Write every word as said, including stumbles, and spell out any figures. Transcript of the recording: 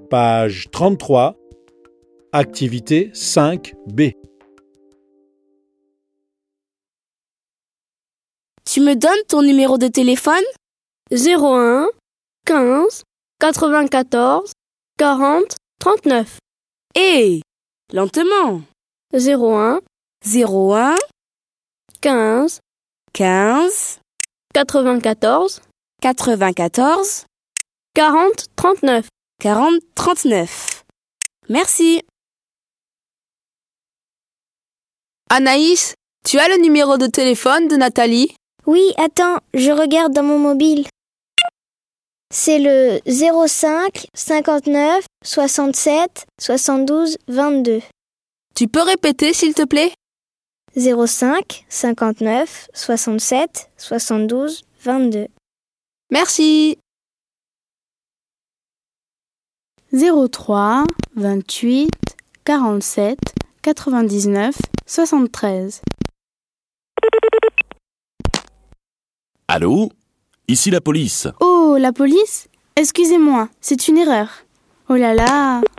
Page trente-trois, activité cinq B. Tu me donnes ton numéro de téléphone? zéro un quinze quatre-vingt-quatorze quarante trente-neuf. Hé, lentement. zéro un zéro un quinze quinze quatre-vingt-quatorze quatre-vingt-quatorze quarante trente-neuf. quarante trente-neuf. Merci. Anaïs, tu as le numéro de téléphone de Nathalie? Oui, attends, je regarde dans mon mobile. C'est le zéro cinq cinquante-neuf soixante-sept soixante-douze vingt-deux. Tu peux répéter s'il te plaît? zéro cinq cinquante-neuf soixante-sept soixante-douze vingt-deux. Merci. zéro trois vingt-huit quarante-sept quatre-vingt-dix-neuf soixante-treize. Allô? Ici la police. Oh, la police? Excusez-moi, c'est une erreur. Oh là là!